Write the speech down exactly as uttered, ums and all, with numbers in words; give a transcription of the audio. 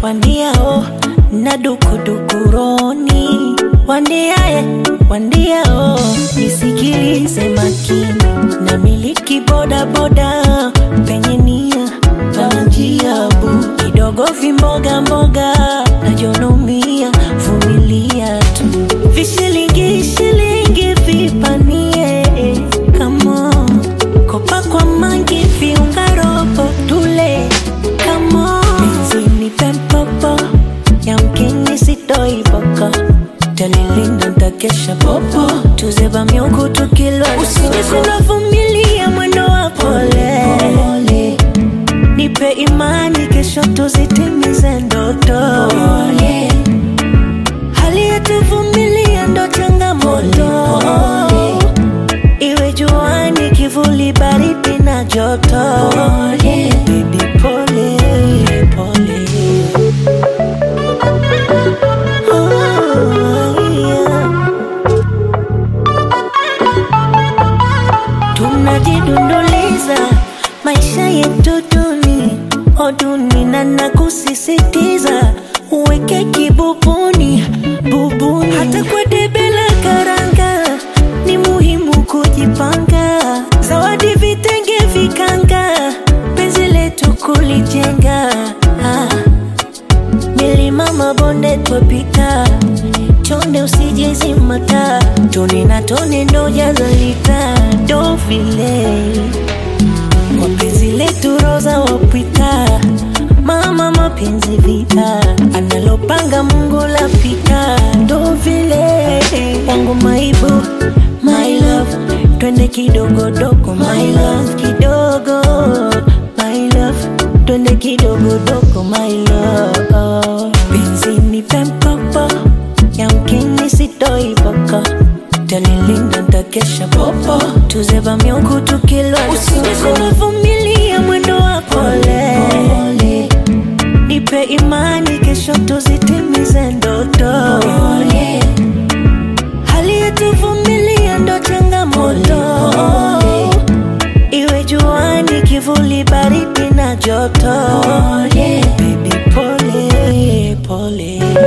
wandia oh na dukudukuroni, wandia eh, wandia oh nisikilize makini, na miliki boda boda penye nia panjia bu kidogo vimboga mboga na jonomia vumilia tu, vishilingi shilingi vipanie come on, kopa kwa mangi viunga robo tule come on, zini pempopo ya mkini sitoi boko, talilinda ntakesha popo, tuzeba miungu tukilo usijisi na vumilia mwendo wa pole pole, nipe imani kesho tuzitimize ndoto pole, hali yetu vumilia ndo changamoto, iwe juani kivuli baridi na joto pole, baby pole pole. Tunajidunduliza maisha yetu duni oduni, na nakusisitiza uweke kibubuni bubuni, hata kwa debe la karanga ni muhimu kujipanga, zawadi vitenge vikanga penzi letu kulijenga, ah. Milima mabonde twapita, chonde usijezimata, tone na tone ndo jazalita, ndo vile kwa penzi letu roza wapita, mama mapenzi vita, analopanga Mungu lapita, ndo vile wangu maibu my love, twende kidogo dogo my love, kidogo my love, twende kidogo dogo my love, penzi ni pempopo ya mkini sitoi boko, talilinda ntakesha popo, tuzeba miungu tukilo usijisi na vumilia mwendo wa pole pole, nipe imani kesho tuzitimize ndoto pole, hali yetu vumilia ndo changamoto, iwe juani kivuli baridi na joto pole, baby pole pole.